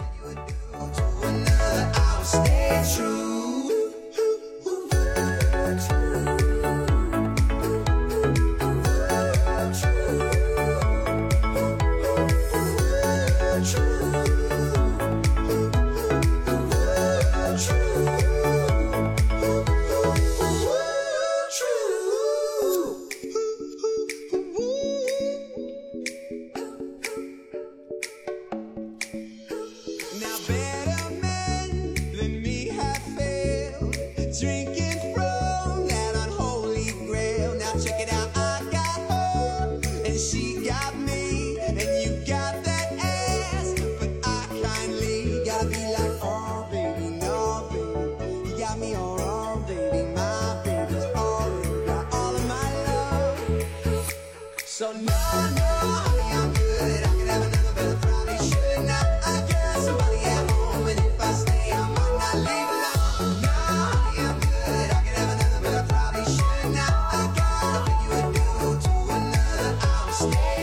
So no, no, honey, I'm good. I can have another, but I probably shouldn't. I got somebody at home, and if I stay, I might not leave alone. No, honey, I'm good. I can have another, but I probably shouldn't. I gotta take you a do to another. I'll stay.